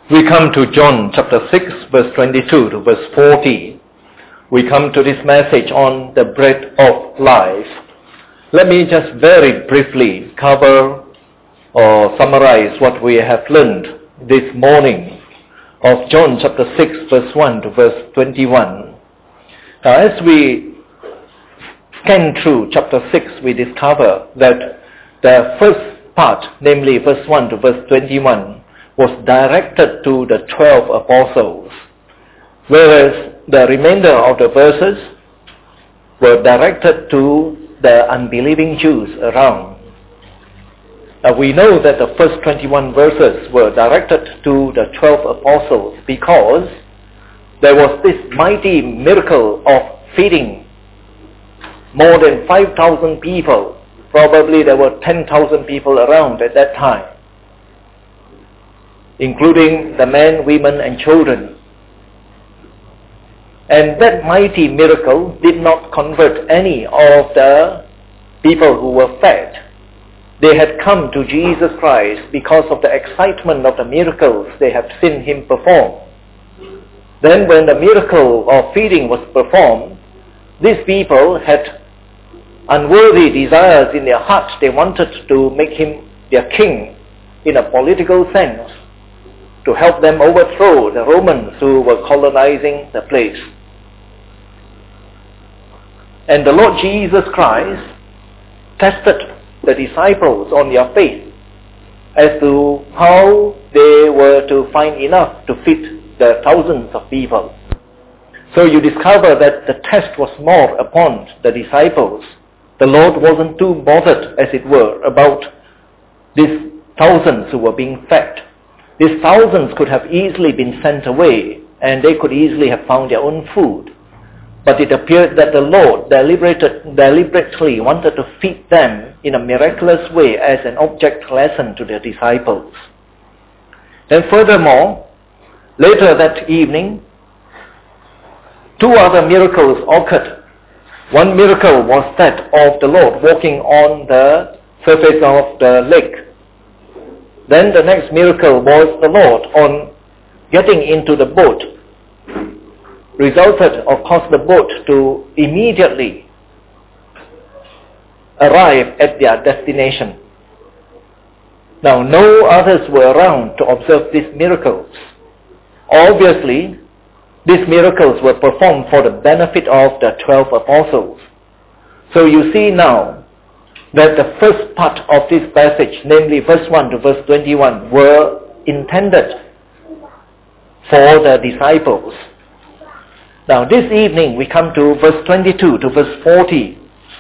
We come to John chapter 6 verse 22 to verse 40. We come to this message on the bread of life. Let me just very briefly cover or summarize what we have learned this morning of John chapter 6 verse 1 to verse 21. Now as we scan through chapter 6, we discover that the first part, namely verse 1 to verse 21, was directed to the 12 apostles, whereas the remainder of the verses were directed to the unbelieving Jews around. We know that the first 21 verses were directed to the 12 apostles because there was this mighty miracle of feeding more than 5,000 people. Probably there were 10,000 people around at that time, including the men, women, and children. And that mighty miracle did not convert any of the people who were fed. They had come to Jesus Christ because of the excitement of the miracles they had seen him perform. Then when the miracle of feeding was performed, these people had unworthy desires in their hearts. They wanted to make him their king in a political sense, to help them overthrow the Romans who were colonizing the place. And the Lord Jesus Christ tested the disciples on their faith as to how they were to find enough to feed the thousands of people. So you discover that the test was more upon the disciples. The Lord wasn't too bothered, as it were, about these thousands who were being fed. These thousands could have easily been sent away, and they could easily have found their own food. But it appeared that the Lord deliberately wanted to feed them in a miraculous way as an object lesson to the disciples. Then furthermore, later that evening, two other miracles occurred. One miracle was that of the Lord walking on the surface of the lake. Then the next miracle was the Lord on getting into the boat. Resulted, of course, the boat to immediately arrive at their destination. Now, no others were around to observe these miracles. Obviously, these miracles were performed for the benefit of the 12 apostles. So you see now that the first part of this passage, namely verse 1 to verse 21, were intended for the disciples. Now this evening we come to verse 22 to verse 40.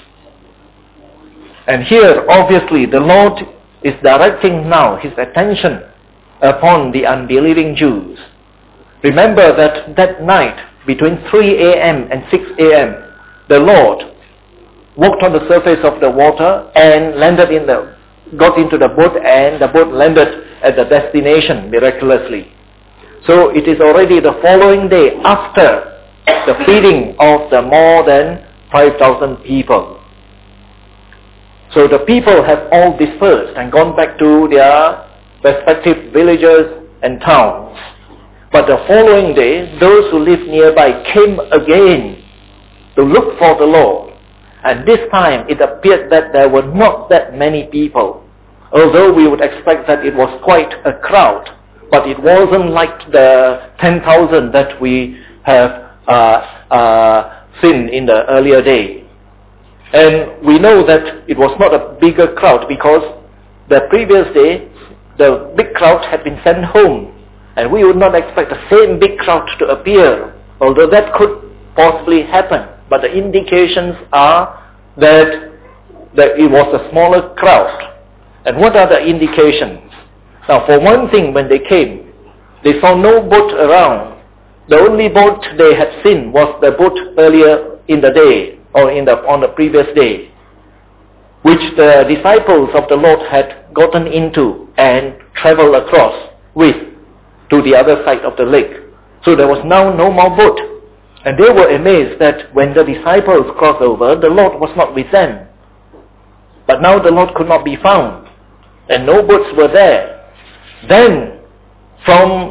And here obviously the Lord is directing now his attention upon the unbelieving Jews. Remember that night between 3 a.m. and 6 a.m. the Lord walked on the surface of the water and got into the boat, and the boat landed at the destination miraculously. So it is already the following day after the feeding of the more than 5,000 people. So the people have all dispersed and gone back to their respective villages and towns. But the following day, those who lived nearby came again to look for the Lord. And this time it appeared that there were not that many people, although we would expect that it was quite a crowd. But it wasn't like the 10,000 that we have seen in the earlier day. And we know that it was not a bigger crowd because the previous day, the big crowd had been sent home. And we would not expect the same big crowd to appear, although that could possibly happen. But the indications are that it was a smaller crowd. And what are the indications? Now, for one thing, when they came, they saw no boat around. The only boat they had seen was the boat earlier in the day, or on the previous day, which the disciples of the Lord had gotten into and traveled across with to the other side of the lake. So there was now no more boat. And they were amazed that when the disciples crossed over, the Lord was not with them. But now the Lord could not be found, and no boats were there. Then, from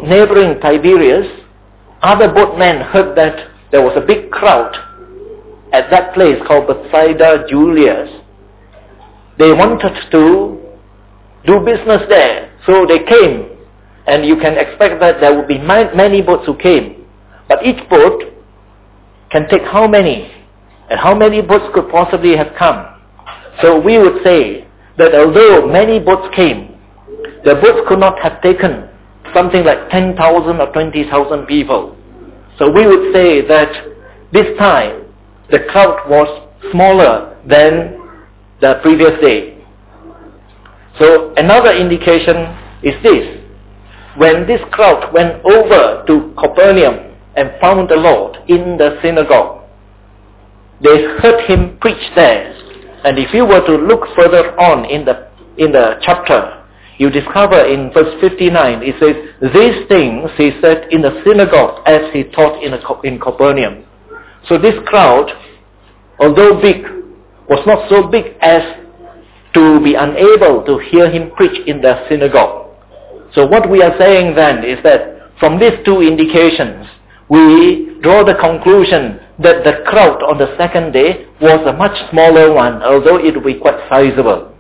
neighboring Tiberias, other boatmen heard that there was a big crowd at that place called Bethsaida Julius. They wanted to do business there, so they came, and you can expect that there would be many boats who came. But each boat can take how many? And how many boats could possibly have come? So we would say that although many boats came, the boats could not have taken something like 10,000 or 20,000 people. So we would say that this time the crowd was smaller than the previous day. So another indication is this. When this crowd went over to Capernaum and found the Lord in the synagogue, they heard him preach there. And if you were to look further on in the chapter, you discover in verse 59, it says, these things he said in the synagogue as he taught in Capernaum. So this crowd, although big, was not so big as to be unable to hear him preach in the synagogue. So what we are saying then is that from these two indications, we draw the conclusion that the crowd on the second day was a much smaller one, although it would be quite sizable.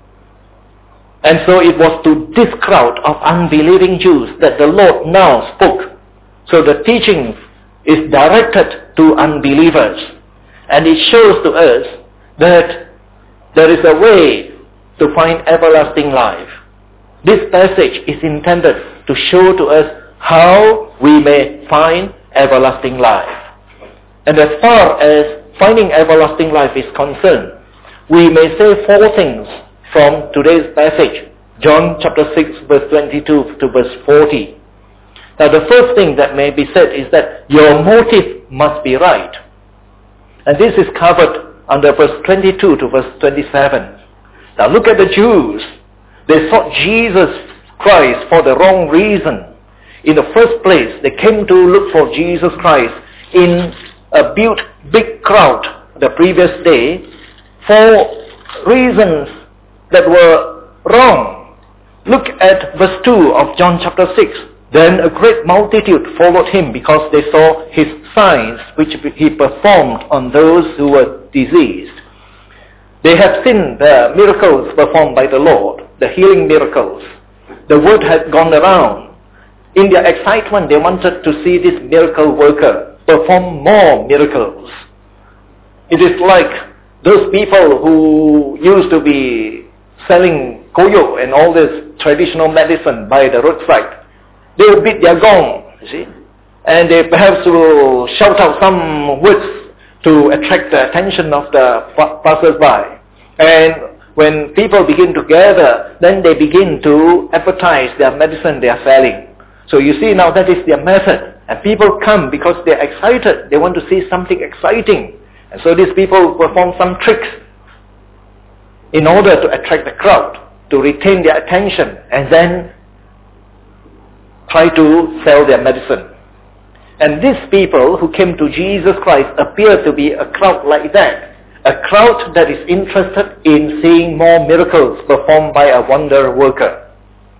And so it was to this crowd of unbelieving Jews that the Lord now spoke. So the teaching is directed to unbelievers. And it shows to us that there is a way to find everlasting life. This passage is intended to show to us how we may find everlasting life. And as far as finding everlasting life is concerned, we may say four things from today's passage, John chapter 6 verse 22 to verse 40. Now the first thing that may be said is that your motive must be right. And this is covered under verse 22 to verse 27. Now look at the Jews. They sought Jesus Christ for the wrong reason. In the first place, they came to look for Jesus Christ in a big crowd the previous day for reasons that were wrong. Look at verse 2 of John chapter 6. Then a great multitude followed him because they saw his signs which he performed on those who were diseased. They have seen the miracles performed by the Lord, the healing miracles. The word had gone around. In their excitement, they wanted to see this miracle worker perform more miracles. It is like those people who used to be selling koyo and all this traditional medicine by the roadside. They would beat their gong, you see, and they perhaps will shout out some words to attract the attention of the passers-by. And when people begin to gather, then they begin to advertise their medicine they are selling. So you see now that is their method. And people come because they are excited. They want to see something exciting. And so these people perform some tricks in order to attract the crowd, to retain their attention, and then try to sell their medicine. And these people who came to Jesus Christ appear to be a crowd like that. A crowd that is interested in seeing more miracles performed by a wonder worker.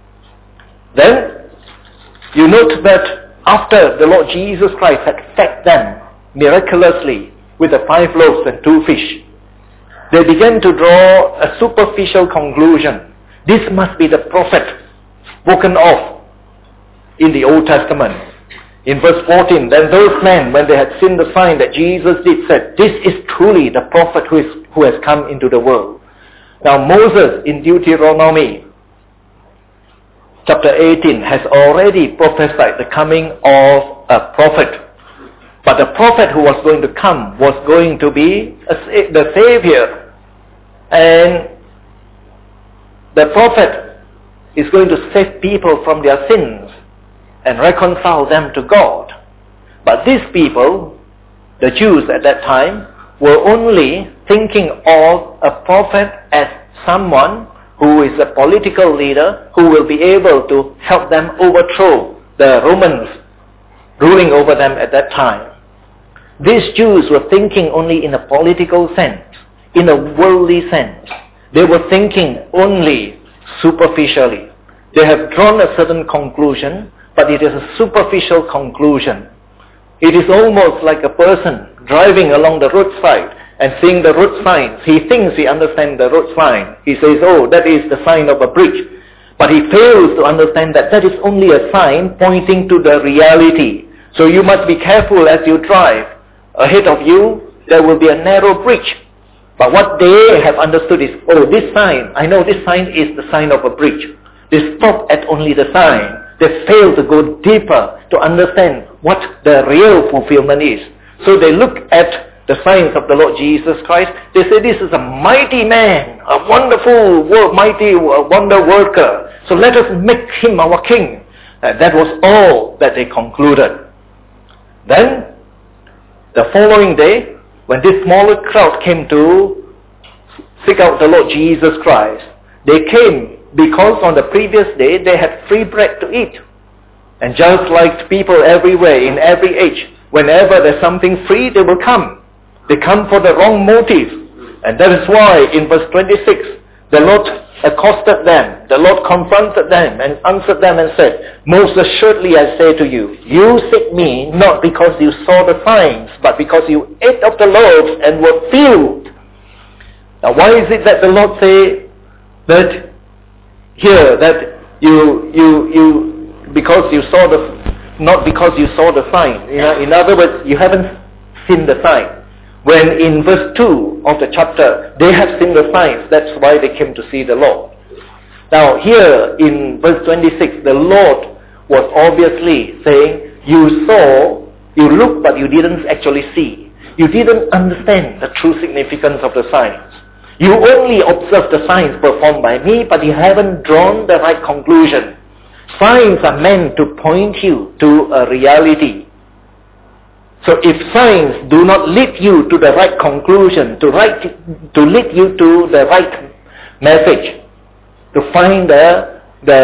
Then, you note that after the Lord Jesus Christ had fed them miraculously with the 5 loaves and 2 fish, they began to draw a superficial conclusion. This must be the prophet spoken of in the Old Testament. In verse 14, then those men, when they had seen the sign that Jesus did, said, this is truly the prophet who has come into the world. Now Moses in Deuteronomy chapter 18 has already prophesied the coming of a prophet. But the prophet who was going to come was going to be the Savior. And the prophet is going to save people from their sins and reconcile them to God. But these people, the Jews at that time, were only thinking of a prophet as someone who is a political leader who will be able to help them overthrow the Romans ruling over them at that time. These Jews were thinking only in a political sense, in a worldly sense. They were thinking only superficially. They have drawn a certain conclusion but it is a superficial conclusion. It is almost like a person driving along the roadside and seeing the road signs. He thinks he understands the road sign. He says, oh, that is the sign of a bridge. But he fails to understand that that is only a sign pointing to the reality. So you must be careful as you drive. Ahead of you, there will be a narrow bridge. But what they have understood is, oh, this sign, I know this sign is the sign of a bridge. They stop at only the sign. They fail to go deeper to understand what the real fulfillment is. So they look at the signs of the Lord Jesus Christ. They say, this is a mighty man, a wonderful, mighty wonder worker. So let us make him our king. That was all that they concluded. Then, the following day, when this smaller crowd came to seek out the Lord Jesus Christ, they came because on the previous day they had free bread to eat. And just like people everywhere, in every age, whenever there's something free, they will come. They come for the wrong motive. And that is why in verse 26, the Lord accosted them. The Lord confronted them and answered them and said, most assuredly I say to you, you seek me not because you saw the signs, but because you ate of the loaves and were filled. Now why is it that the Lord say that here, that because you saw not because you saw the sign. In other words, you haven't seen the sign. When in verse 2 of the chapter, they have seen the signs, that's why they came to see the Lord. Now here in verse 26, the Lord was obviously saying, you looked but you didn't actually see. You didn't understand the true significance of the signs. You only observed the signs performed by me, but you haven't drawn the right conclusion. Signs are meant to point you to a reality. So if signs do not lead you to the right conclusion, to lead you to the right message, to find the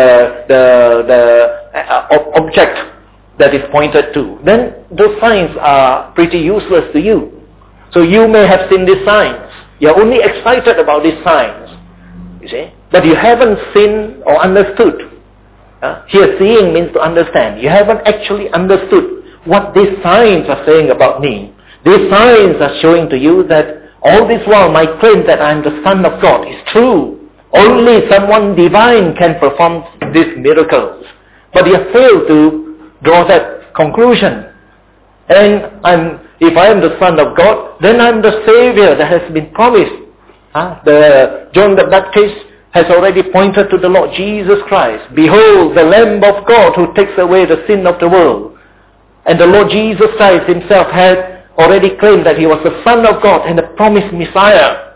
object that is pointed to, then those signs are pretty useless to you. So you may have seen these signs. You're only excited about these signs, you see, but you haven't seen or understood. Here, seeing means to understand. You haven't actually understood what these signs are saying about me. These signs are showing to you that all this while my claim that I am the Son of God is true. Only someone divine can perform these miracles. But you fail to draw that conclusion. And if I am the Son of God, then I am the Savior that has been promised. John the Baptist has already pointed to the Lord Jesus Christ. Behold, the Lamb of God who takes away the sin of the world. And the Lord Jesus Christ himself had already claimed that he was the Son of God and the promised Messiah.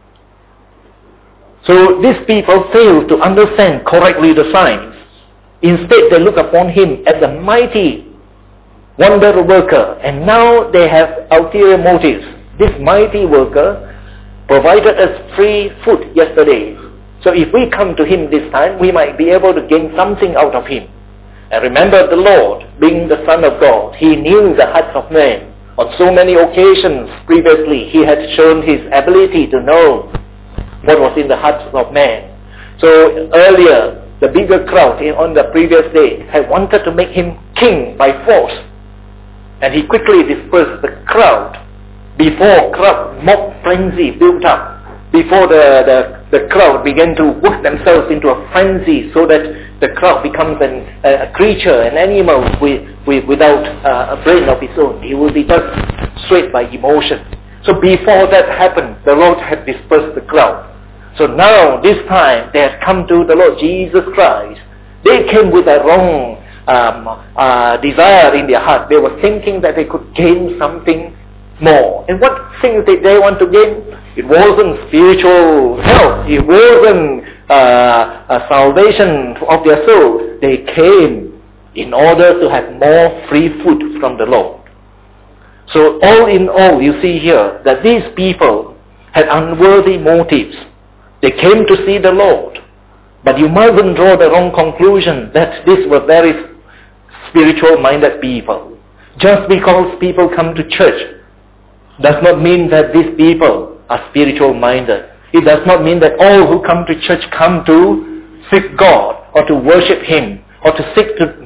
So these people fail to understand correctly the signs. Instead, they look upon him as the mighty wonder worker. And now they have ulterior motives. This mighty worker provided us free food yesterday. So if we come to him this time, we might be able to gain something out of him. And remember the Lord, being the Son of God, he knew the hearts of men. On so many occasions previously, he had shown his ability to know what was in the hearts of men. So earlier, the bigger crowd on the previous day had wanted to make him king by force. And he quickly dispersed the crowd before mob frenzy built up. Before the crowd began to work themselves into a frenzy so that the crowd becomes a creature, an animal without a brain of its own. He will be just swayed by emotion. So before that happened, the Lord had dispersed the crowd. So now, this time, they had come to the Lord Jesus Christ. They came with a wrong desire in their heart. They were thinking that they could gain something more. And what things did they want to gain? It wasn't spiritual health. It wasn't a salvation of their soul. They came in order to have more free food from the Lord. So all in all, you see here that these people had unworthy motives. They came to see the Lord. But you mustn't draw the wrong conclusion that these were very spiritual-minded people. Just because people come to church does not mean that these people are spiritual-minded. It does not mean that all who come to church come to seek God or to worship him or to seek to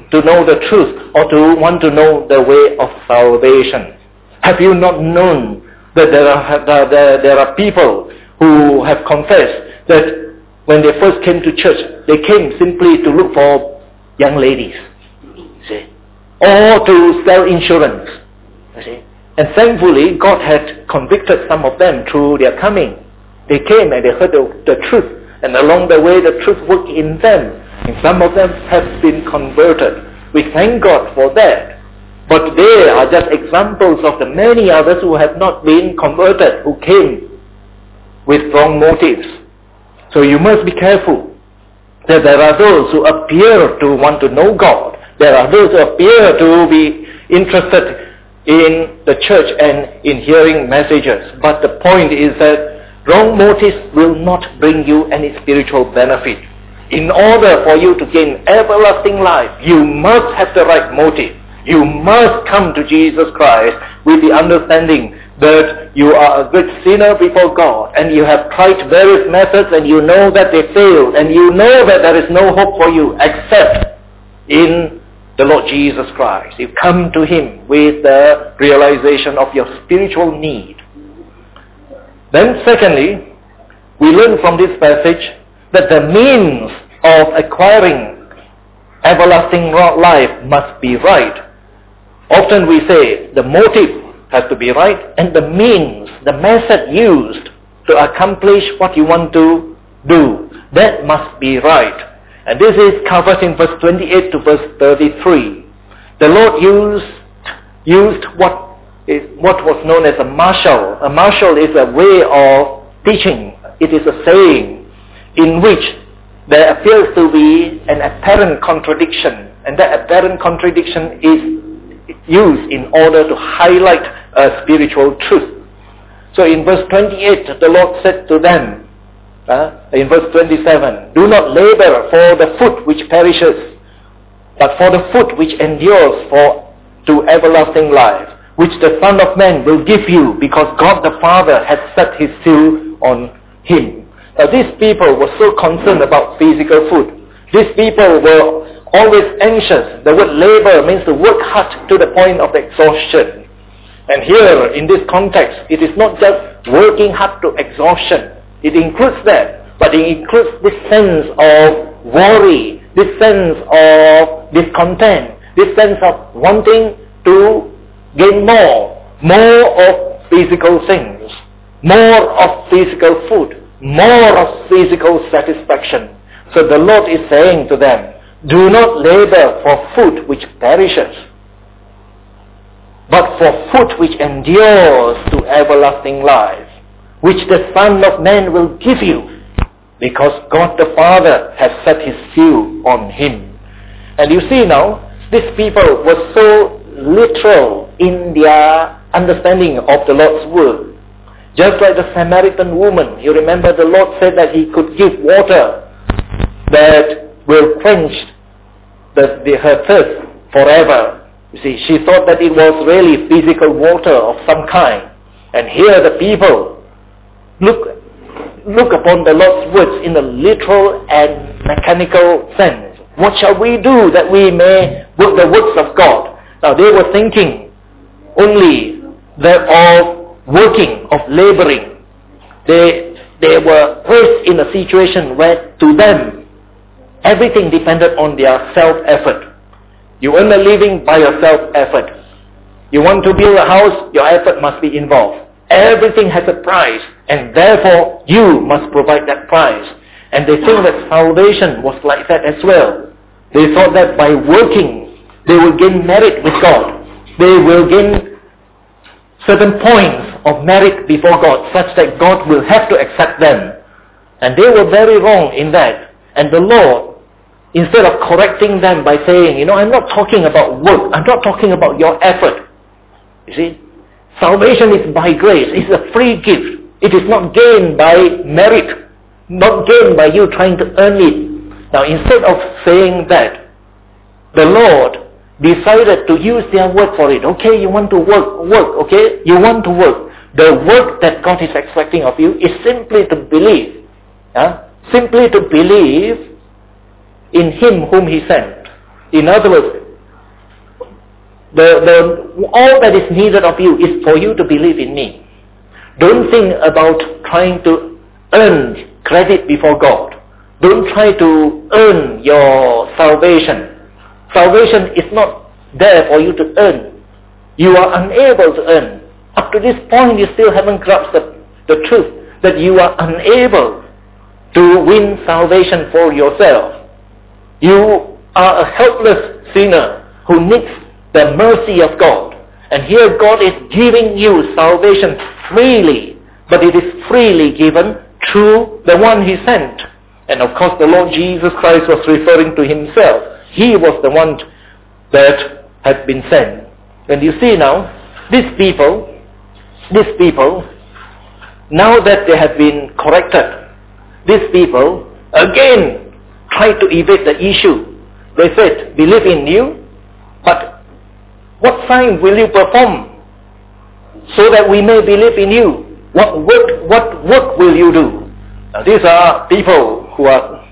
to know the truth or to want to know the way of salvation? Have you not known that there are people who have confessed that when they first came to church, they came simply to look for young ladies, see, or to sell insurance, you see. And thankfully, God had convicted some of them through their coming. They came and they heard the truth, and along the way the truth worked in them, and some of them have been converted. We thank God for that. But they are just examples of the many others who have not been converted, who came with wrong motives. So you must be careful that there are those who appear to want to know God. There are those who appear to be interested in the church and in hearing messages. But the point is that wrong motives will not bring you any spiritual benefit. In order for you to gain everlasting life, you must have the right motive. You must come to Jesus Christ with the understanding that you are a great sinner before God, and you have tried various methods and you know that they failed, and you know that there is no hope for you except in the Lord Jesus Christ. You come to Him with the realization of your spiritual need. Then secondly, we learn from this passage that the means of acquiring everlasting life must be right. Often we say the motive has to be right, and the means, the method used to accomplish what you want to do, that must be right. And this is covered in verse 28 to verse 33. The Lord used what was known as a marshal. A marshal is a way of teaching. It is a saying in which there appears to be an apparent contradiction, and that apparent contradiction is used in order to highlight a spiritual truth. So in verse 28, the Lord said to them, in verse 27, "Do not labor for the food which perishes, but for the food which endures to everlasting life, which the Son of Man will give you, because God the Father has set His seal on Him." Now these people were so concerned about physical food. These people were always anxious. The word labor means to work hard to the point of exhaustion. And here, in this context, it is not just working hard to exhaustion. It includes that, but it includes this sense of worry, this sense of discontent, this sense of wanting to gain more of physical things, more of physical food, more of physical satisfaction. So the Lord is saying to them, do not labor for food which perishes, but for food which endures to everlasting life, which the Son of Man will give you, because God the Father has set His seal on Him. And you see now, these people were so literal in their understanding of the Lord's word. Just like the Samaritan woman, you remember the Lord said that He could give water that will quench her thirst forever. You see, she thought that it was really physical water of some kind. And here the people look upon the Lord's words in a literal and mechanical sense. What shall we do that we may work the works of God? Now they were thinking only that of working, of laboring. They were placed in a situation where to them everything depended on their self-effort. You earn a living by your self-effort. You want to build a house, your effort must be involved. Everything has a price, and therefore you must provide that price. And they think that salvation was like that as well. They thought that by working, they will gain merit with God. They will gain certain points of merit before God, such that God will have to accept them. And they were very wrong in that. And the Lord, instead of correcting them by saying, I'm not talking about work, I'm not talking about your effort. You see, salvation is by grace, it's a free gift. It is not gained by merit, not gained by you trying to earn it. Now instead of saying that, the Lord decided to use their word for it. Okay, you want to work, okay? You want to work. The work that God is expecting of you is simply to believe. Simply to believe in Him whom He sent. In other words, all that is needed of you is for you to believe in me. Don't think about trying to earn credit before God. Don't try to earn your salvation. Salvation is not there for you to earn. You are unable to earn. Up to this point, you still haven't grasped the truth that you are unable to win salvation for yourself. You are a helpless sinner who needs the mercy of God. And here God is giving you salvation freely, but it is freely given through the one he sent. And of course the Lord Jesus Christ was referring to himself. He was the one that had been sent. And you see now, these people, now that they have been corrected, these people again tried to evade the issue. They said, believe in you, but what sign will you perform so that we may believe in you? What work will you do? Now, these are people who are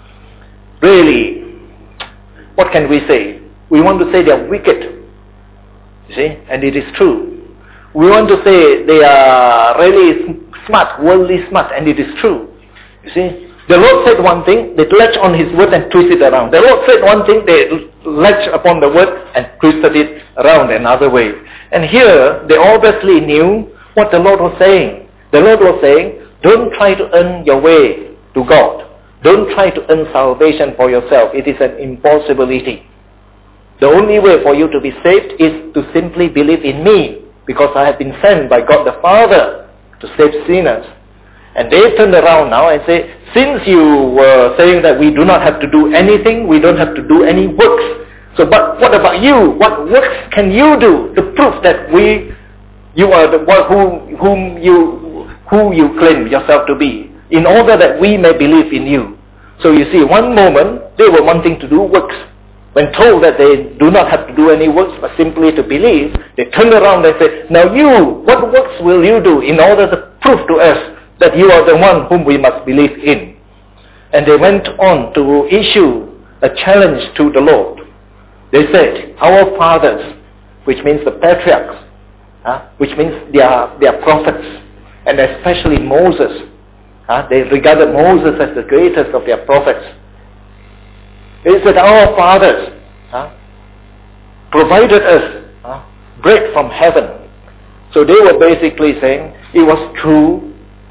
really, what can we say? We want to say they are wicked, you see, and it is true. We want to say they are really smart, worldly smart, and it is true. You see, the Lord said one thing, they latch on his word and twist it around. The Lord said one thing, they latch upon the word and twisted it around another way. And here, they obviously knew what the Lord was saying. The Lord was saying, don't try to earn your way to God. Don't try to earn salvation for yourself. It is an impossibility. The only way for you to be saved is to simply believe in me, because I have been sent by God the Father to save sinners. And they turned around now and say, since you were saying that we do not have to do anything, we don't have to do any works. So, but what about you? What works can you do to prove that you are the one who you claim yourself to be, in order that we may believe in you? So you see, one moment they were wanting to do works. When told that they do not have to do any works but simply to believe, they turned around and said, now you, what works will you do in order to prove to us that you are the one whom we must believe in? And they went on to issue a challenge to the Lord. They said, our fathers, which means the patriarchs, which means they are prophets, and especially Moses. They regarded Moses as the greatest of their prophets. They said, our fathers provided us bread from heaven. So they were basically saying, it was true.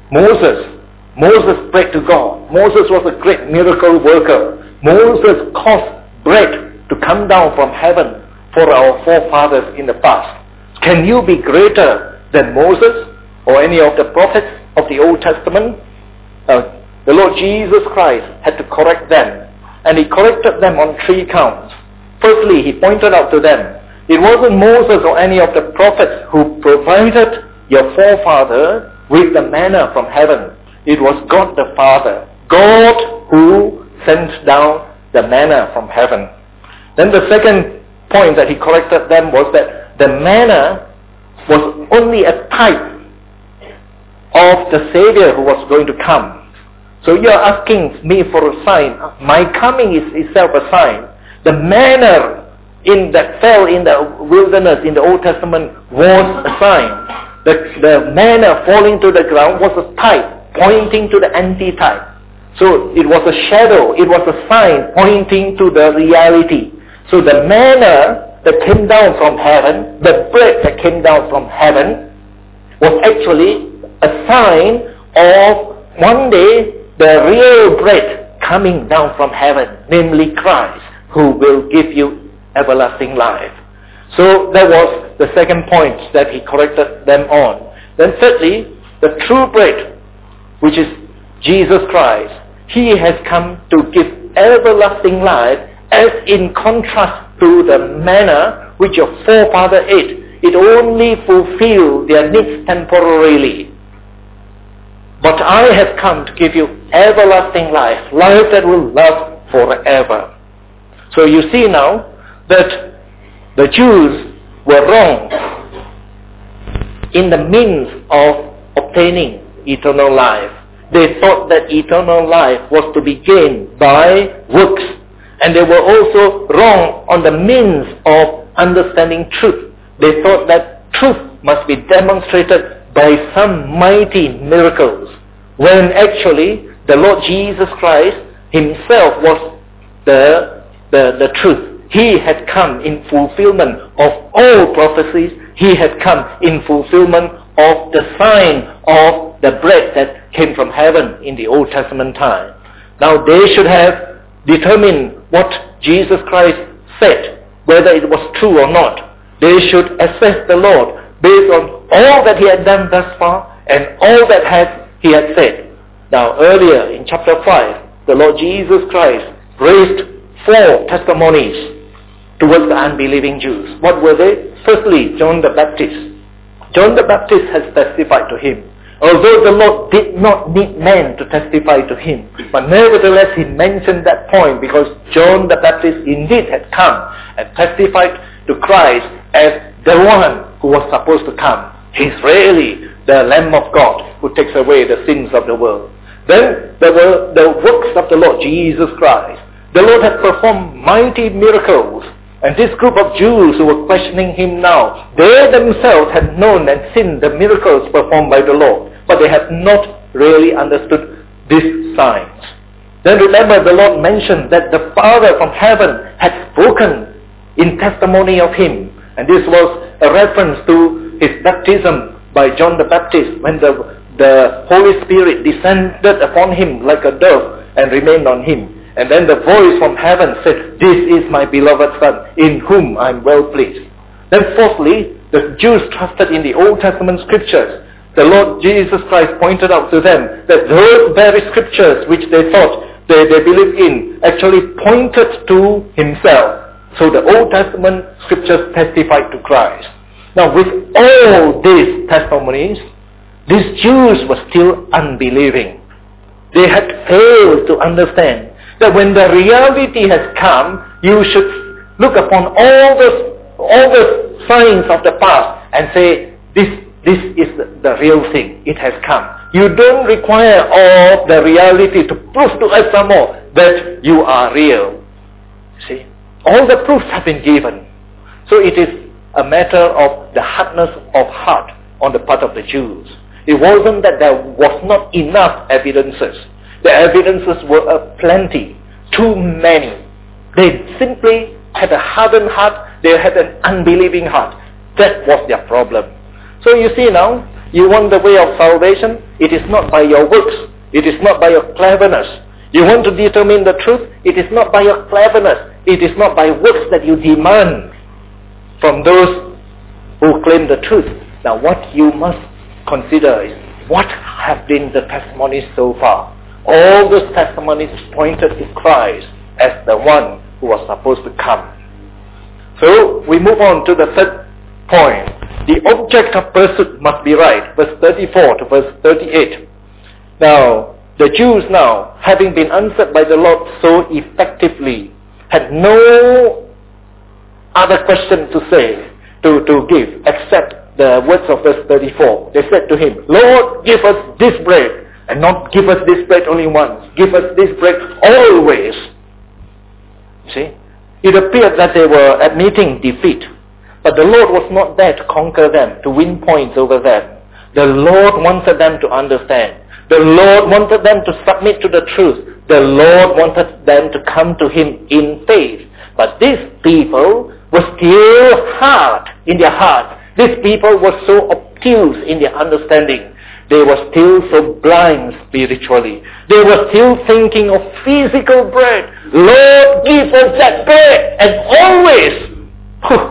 Moses prayed to God. Moses was a great miracle worker. Moses caused bread to come down from heaven for our forefathers in the past. Can you be greater than Moses or any of the prophets of the Old Testament? The Lord Jesus Christ had to correct them. And he corrected them on 3 counts. Firstly, he pointed out to them, it wasn't Moses or any of the prophets who provided your forefather with the manna from heaven. It was God the Father. God who sent down the manna from heaven. Then the second point that he corrected them was that the manna was only a type of the Savior who was going to come. So you are asking me for a sign. My coming is itself a sign. The manna that fell in the wilderness in the Old Testament was a sign. The manna falling to the ground was a type pointing to the antitype. So it was a shadow. It was a sign pointing to the reality. So the manna that came down from heaven, the bread that came down from heaven, was actually a sign of one day the real bread coming down from heaven, namely Christ, who will give you everlasting life. So that was the second point that he corrected them on. Then thirdly, the true bread, which is Jesus Christ, he has come to give everlasting life, as in contrast to the manna which your forefather ate. It only fulfilled their needs temporarily. But I have come to give you everlasting life, life that will last forever. So you see now that the Jews were wrong in the means of obtaining eternal life. They thought that eternal life was to be gained by works. And they were also wrong on the means of understanding truth. They thought that truth must be demonstrated by some mighty miracles, when actually the Lord Jesus Christ himself was the truth. He had come in fulfillment of all prophecies. He had come in fulfillment of the sign of the bread that came from heaven in the Old Testament time. Now they should have determined what Jesus Christ said, whether it was true or not. They should assess the Lord based on all that he had done thus far and all that he had said. Now earlier in chapter 5, the Lord Jesus Christ raised 4 testimonies towards the unbelieving Jews. What were they? Firstly, John the Baptist. John the Baptist has testified to him. Although the Lord did not need men to testify to him, but nevertheless he mentioned that point because John the Baptist indeed had come and testified to Christ as the one who was supposed to come. He's really the Lamb of God who takes away the sins of the world. Then there were the works of the Lord Jesus Christ. The Lord had performed mighty miracles. And this group of Jews who were questioning him now, they themselves had known and seen the miracles performed by the Lord, but they had not really understood these signs. Then remember, the Lord mentioned that the Father from heaven had spoken in testimony of him. And this was a reference to his baptism by John the Baptist, when the Holy Spirit descended upon him like a dove and remained on him. And then the voice from heaven said, "This is my beloved Son, in whom I am well pleased." Then fourthly, the Jews trusted in the Old Testament scriptures. The Lord Jesus Christ pointed out to them that those very scriptures which they thought they believed in actually pointed to himself. So the Old Testament scriptures testified to Christ. Now with all these testimonies, these Jews were still unbelieving. They had failed to understand that when the reality has come, you should look upon all the signs of the past and say, this is the real thing. It has come. You don't require all the reality to prove to us some more that you are real. See, all the proofs have been given. So it is a matter of the hardness of heart on the part of the Jews. It wasn't that there was not enough evidences. The evidences were aplenty, too many. They simply had a hardened heart. They had an unbelieving heart. That was their problem. So you see now, you want the way of salvation? It is not by your works. It is not by your cleverness. You want to determine the truth? It is not by your cleverness. It is not by works that you demand from those who claim the truth. Now what you must consider is, what have been the testimonies so far? All those testimonies pointed to Christ as the one who was supposed to come. So we move on to the third point. The object of pursuit must be right. Verse 34 to verse 38. Now, the Jews now, having been answered by the Lord so effectively, had no other question to say, to give, except the words of verse 34. They said to him, "Lord, give us this bread." And not give us this bread only once. Give us this bread always. See? It appeared that they were admitting defeat. But the Lord was not there to conquer them, to win points over them. The Lord wanted them to understand. The Lord wanted them to submit to the truth. The Lord wanted them to come to him in faith. But these people were still hard in their heart. These people were so obtuse in their understanding. They were still so blind spiritually. They were still thinking of physical bread. Lord, give us that bread, and always.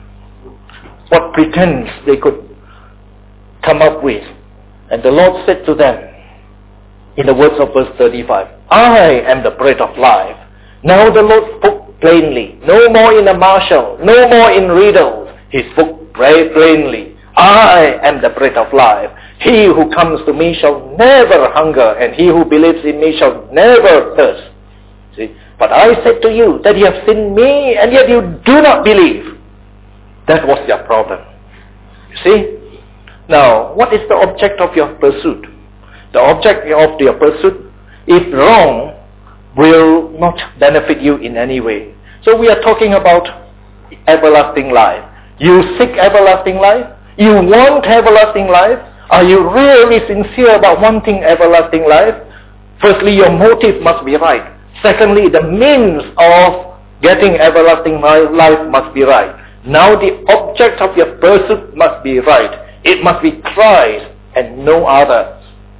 What pretense they could come up with. And the Lord said to them, in the words of verse 35, "I am the bread of life." Now the Lord spoke plainly. No more in a marshal, no more in riddles. He spoke very plainly. "I am the bread of life. He who comes to me shall never hunger, and he who believes in me shall never thirst." See? But I said to you that you have seen me, and yet you do not believe. That was their problem. You see? Now, what is the object of your pursuit? The object of your pursuit, if wrong, will not benefit you in any way. So we are talking about everlasting life. You seek everlasting life? You want everlasting life? Are you really sincere about wanting everlasting life? Firstly, your motive must be right. Secondly, the means of getting everlasting life must be right. Now the object of your pursuit must be right. It must be Christ and no other.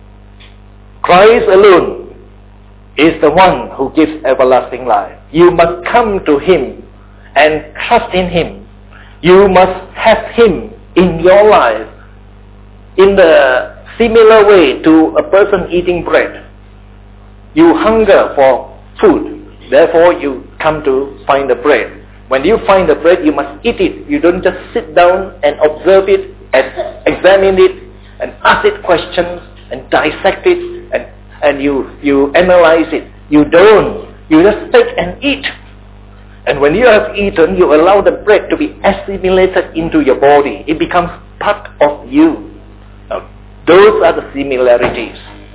Christ alone is the one who gives everlasting life. You must come to Him and trust in Him. You must have Him in your life in the similar way to a person eating bread. You hunger for food, therefore you come to find the bread. When you find the bread, you must eat it. You don't just sit down and observe it and examine it and ask it questions and dissect it and you analyze it. You don't. You just take and eat. And when you have eaten, you allow the bread to be assimilated into your body. It becomes part of you. Now, those are the similarities.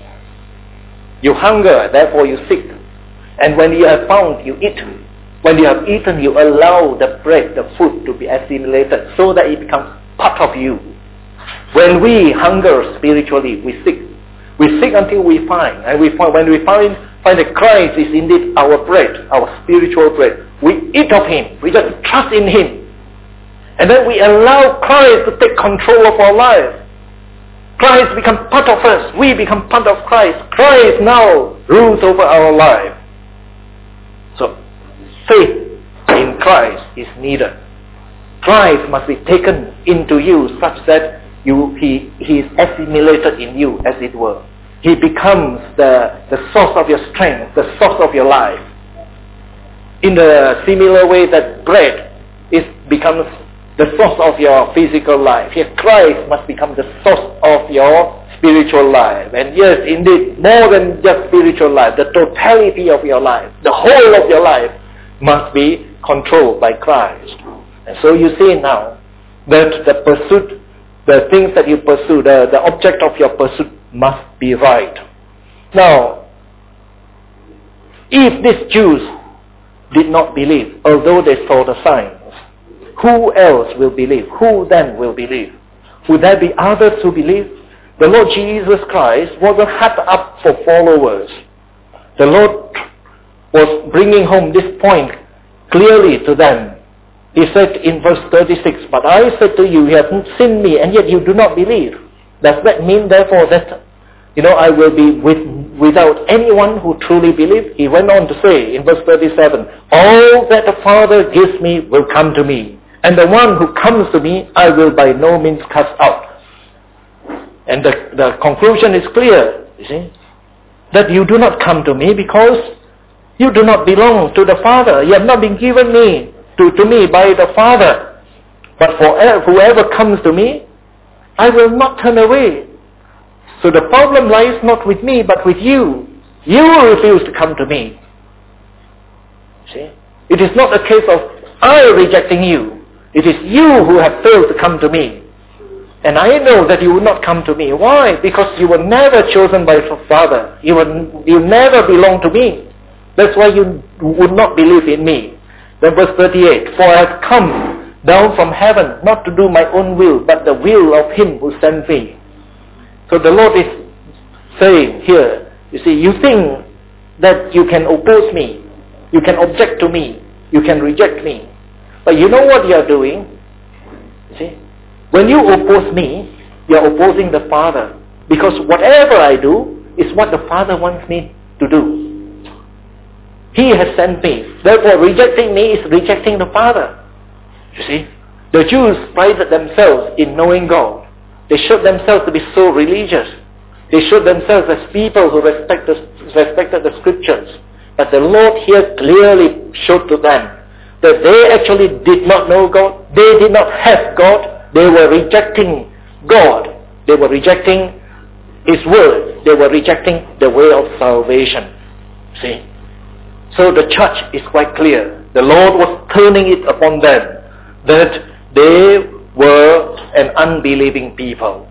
You hunger, therefore you seek. And when you have found, you eat. When you have eaten, you allow the bread, the food to be assimilated so that it becomes part of you. When we hunger spiritually, we seek. We seek until we find. And when we find that Christ is indeed our bread, our spiritual bread, we eat of Him. We just trust in Him. And then we allow Christ to take control of our life. Christ becomes part of us. We become part of Christ. Christ now rules over our life. So, faith in Christ is needed. Christ must be taken into you such that He is assimilated in you, as it were. He becomes the source of your strength, the source of your life. In the similar way that bread becomes the source of your physical life, here Christ must become the source of your spiritual life. And yes, indeed, more than just spiritual life, the totality of your life, the whole of your life must be controlled by Christ. And so you see now that the pursuit, the things that you pursue, the object of your pursuit must be right. Now, if these Jews did not believe, although they saw the signs, who else will believe? Who then will believe? Would there be others who believe? The Lord Jesus Christ wasn't hard up for followers. The Lord was bringing home this point clearly to them. He said in verse 36, "But I said to you, you have seen me, and yet you do not believe. Does that mean, therefore, that I will be without anyone who truly believes?" He went on to say in verse 37, "All that the Father gives me will come to me, and the one who comes to me I will by no means cast out." And the conclusion is clear, you see, that you do not come to me because you do not belong to the Father. You have not been given to me by the Father. But for whoever comes to me, I will not turn away. So the problem lies not with me, but with you. You refuse to come to me. See? It is not a case of I rejecting you. It is you who have failed to come to me. And I know that you will not come to me. Why? Because you were never chosen by the Father. You never belong to me. That's why you would not believe in me. Then verse 38, "For I have come down from heaven, not to do my own will, but the will of Him who sent me." So the Lord is saying here, you see, you think that you can oppose me, you can object to me, you can reject me. But you know what you are doing? You see, when you oppose me, you are opposing the Father. Because whatever I do is what the Father wants me to do. He has sent me. Therefore, rejecting me is rejecting the Father. You see, the Jews prided themselves in knowing God. They showed themselves to be so religious. They showed themselves as people who respected the Scriptures. But the Lord here clearly showed to them that they actually did not know God. They did not have God. They were rejecting God. They were rejecting His Word. They were rejecting the way of salvation. See? So the charge is quite clear. The Lord was turning it upon them that they were an unbelieving people.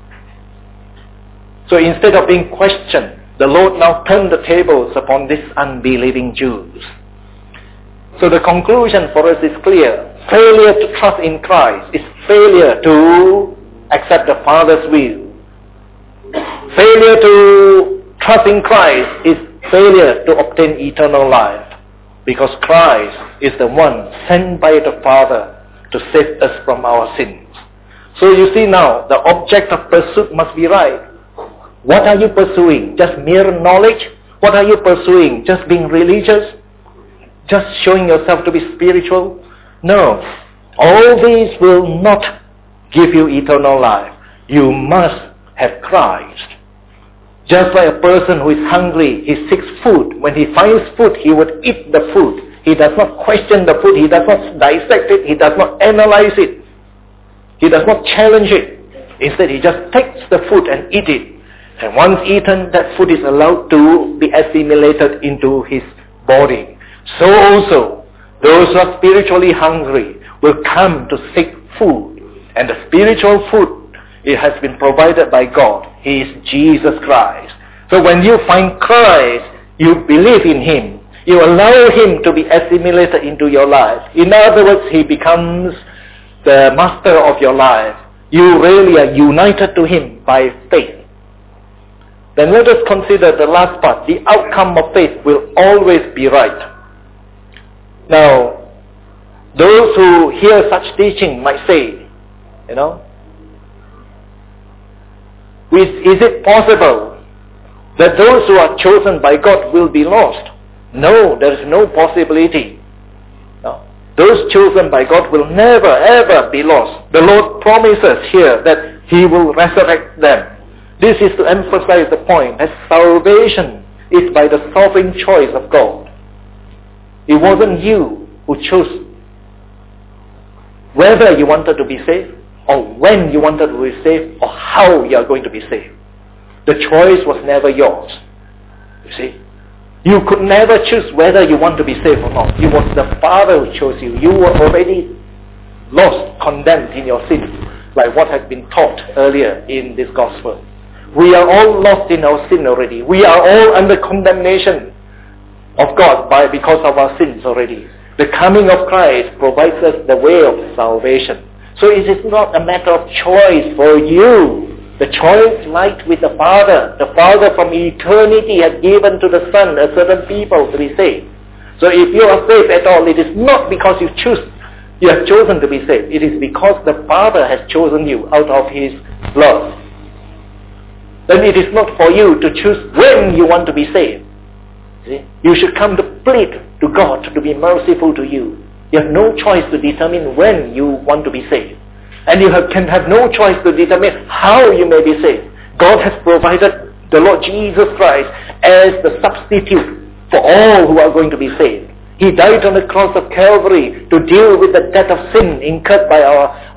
So instead of being questioned, the Lord now turned the tables upon these unbelieving Jews. So the conclusion for us is clear. Failure to trust in Christ is failure to accept the Father's will. Failure to trust in Christ is failure to obtain eternal life. Because Christ is the one sent by the Father to save us from our sins. So you see now, the object of pursuit must be right. What are you pursuing? Just mere knowledge? What are you pursuing? Just being religious? Just showing yourself to be spiritual? No. All these will not give you eternal life. You must have Christ. Just like a person who is hungry, he seeks food. When he finds food, he would eat the food. He does not question the food. He does not dissect it. He does not analyze it. He does not challenge it. Instead, he just takes the food and eats it. And once eaten, that food is allowed to be assimilated into his body. So also, those who are spiritually hungry will come to seek food. And the spiritual food, it has been provided by God. He is Jesus Christ. So when you find Christ, you believe in Him. You allow Him to be assimilated into your life. In other words, He becomes the master of your life. You really are united to Him by faith. Then let us consider the last part. The outcome of faith will always be right. Now, those who hear such teaching might say, is it possible that those who are chosen by God will be lost? No, there is no possibility. No. Those chosen by God will never ever be lost. The Lord promises here that He will resurrect them. This is to emphasize the point that salvation is by the sovereign choice of God. It wasn't you who chose whether you wanted to be saved, or when you wanted to be saved, or how you are going to be saved. The choice was never yours. You see? You could never choose whether you want to be saved or not. It was the Father who chose you. You were already lost, condemned in your sins, like what had been taught earlier in this gospel. We are all lost in our sin already. We are all under condemnation of God because of our sins already. The coming of Christ provides us the way of salvation. So it is not a matter of choice for you. The choice lies with the Father. The Father from eternity has given to the Son a certain people to be saved. So if you are saved at all, it is not because you have chosen to be saved. It is because the Father has chosen you out of His love. Then it is not for you to choose when you want to be saved. See? You should come to plead to God to be merciful to you. You have no choice to determine when you want to be saved. And you can have no choice to determine how you may be saved. God has provided the Lord Jesus Christ as the substitute for all who are going to be saved. He died on the cross of Calvary to deal with the debt of sin incurred by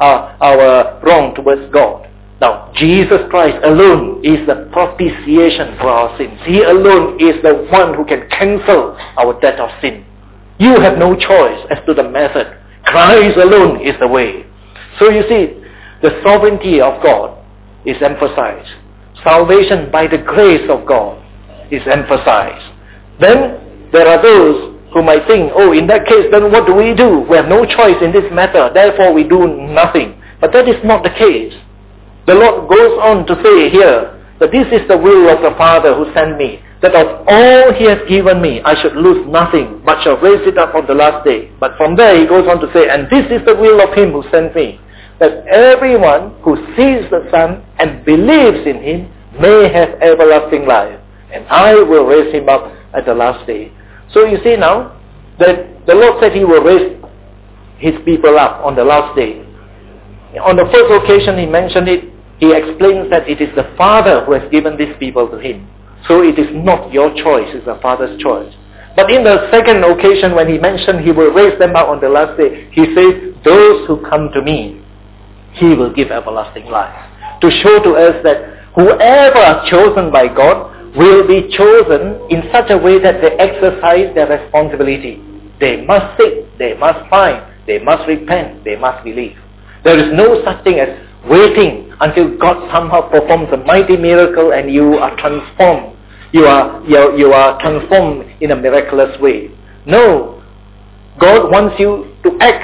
our wrong towards God. Now, Jesus Christ alone is the propitiation for our sins. He alone is the one who can cancel our debt of sin. You have no choice as to the method. Christ alone is the way. So you see, the sovereignty of God is emphasized. Salvation by the grace of God is emphasized. Then there are those who might think, in that case, then what do? We have no choice in this matter, therefore we do nothing. But that is not the case. The Lord goes on to say here that this is the will of the Father who sent me, that of all He has given me, I should lose nothing, but shall raise it up on the last day. But from there He goes on to say, and this is the will of Him who sent me, that everyone who sees the Son and believes in Him may have everlasting life, and I will raise him up at the last day. So you see now, that the Lord said He will raise His people up on the last day. On the first occasion He mentioned it, He explains that it is the Father who has given these people to Him. So it is not your choice, it's the Father's choice. But in the second occasion when He mentioned He will raise them up on the last day, He says, those who come to me, He will give everlasting life. To show to us that whoever is chosen by God will be chosen in such a way that they exercise their responsibility. They must seek, they must find, they must repent, they must believe. There is no such thing as waiting until God somehow performs a mighty miracle and you are transformed. You are transformed in a miraculous way. No. God wants you to act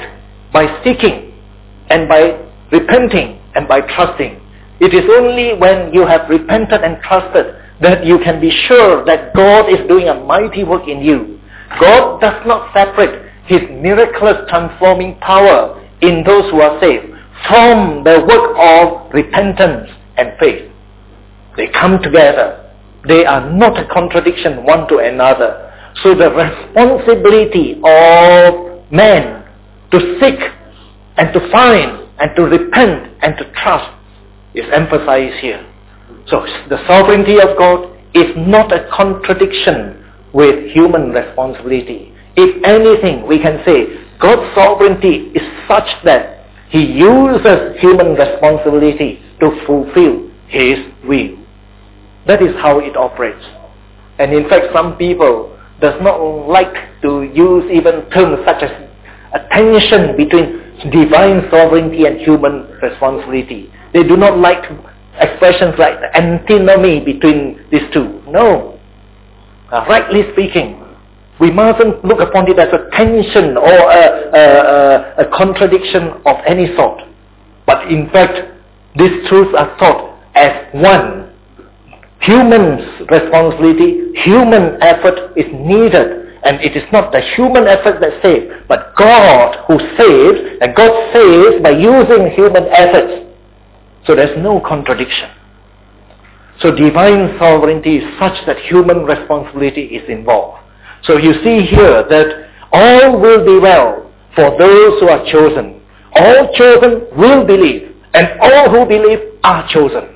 by seeking and by repenting and by trusting. It is only when you have repented and trusted that you can be sure that God is doing a mighty work in you. God does not separate His miraculous transforming power in those who are saved from the work of repentance and faith. They come together. They are not a contradiction one to another. So the responsibility of man to seek and to find and to repent and to trust is emphasized here. So the sovereignty of God is not a contradiction with human responsibility. If anything, we can say God's sovereignty is such that He uses human responsibility to fulfill His will. That is how it operates. And in fact, some people does not like to use even terms such as a tension between divine sovereignty and human responsibility. They do not like expressions like the antinomy between these two. No. Rightly speaking, we mustn't look upon it as a tension or a contradiction of any sort. But in fact, these truths are taught as one. Human's responsibility, human effort is needed. And it is not the human effort that saves, but God who saves, and God saves by using human efforts. So there's no contradiction. So divine sovereignty is such that human responsibility is involved. So you see here that all will be well for those who are chosen. All chosen will believe, and all who believe are chosen.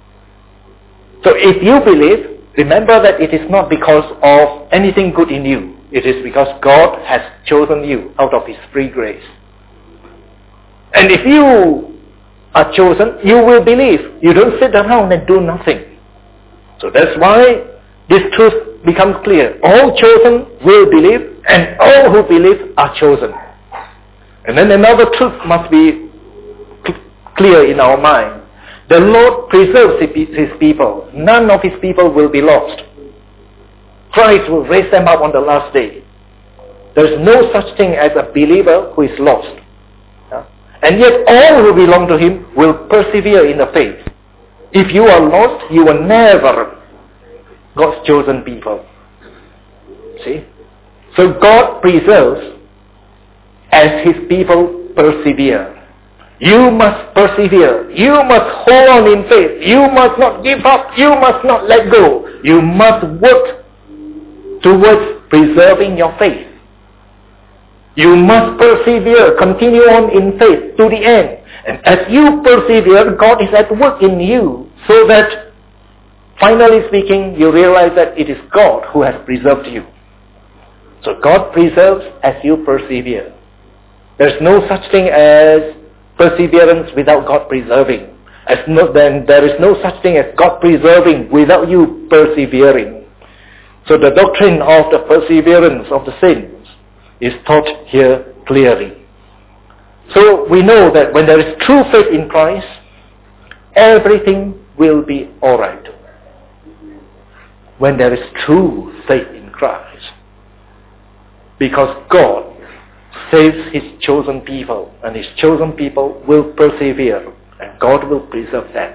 So if you believe, remember that it is not because of anything good in you. It is because God has chosen you out of His free grace. And if you are chosen, you will believe. You don't sit around and do nothing. So that's why this truth becomes clear. All chosen will believe, and all who believe are chosen. And then another truth must be clear in our mind. The Lord preserves His people. None of His people will be lost. Christ will raise them up on the last day. There is no such thing as a believer who is lost. And yet all who belong to Him will persevere in the faith. If you are lost, you are never God's chosen people. See? So God preserves as His people persevere. You must persevere. You must hold on in faith. You must not give up. You must not let go. You must work towards preserving your faith. You must persevere, continue on in faith to the end. And as you persevere, God is at work in you, so that, finally speaking, you realize that it is God who has preserved you. So God preserves as you persevere. There's no such thing as perseverance without God preserving. Then there is no such thing as God preserving without you persevering. So the doctrine of the perseverance of the saints is taught here clearly. So we know that when there is true faith in Christ, everything will be alright. When there is true faith in Christ. Because God saves His chosen people, and His chosen people will persevere, and God will preserve them.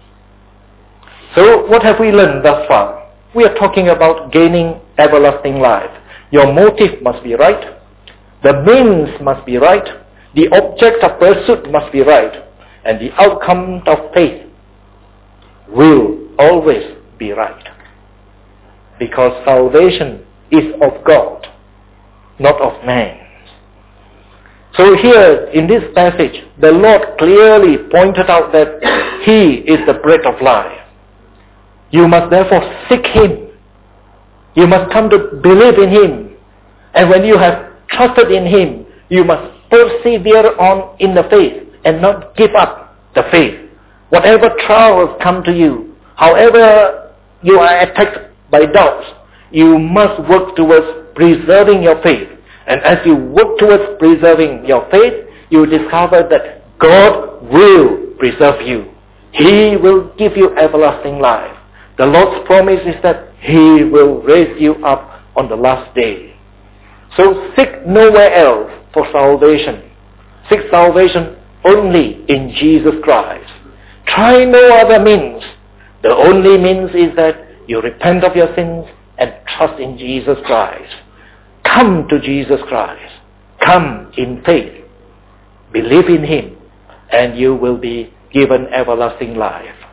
So what have we learned thus far? We are talking about gaining everlasting life. Your motive must be right. The means must be right. The object of pursuit must be right. And the outcome of faith will always be right. Because salvation is of God, not of man. So here in this passage, the Lord clearly pointed out that He is the bread of life. You must therefore seek Him. You must come to believe in Him. And when you have trusted in Him, you must persevere on in the faith and not give up the faith. Whatever trials come to you, however you are attacked by doubts, you must work towards preserving your faith. And as you work towards preserving your faith, you discover that God will preserve you. He will give you everlasting life. The Lord's promise is that He will raise you up on the last day. So seek nowhere else for salvation. Seek salvation only in Jesus Christ. Try no other means. The only means is that you repent of your sins and trust in Jesus Christ. Come to Jesus Christ. Come in faith. Believe in Him, and you will be given everlasting life.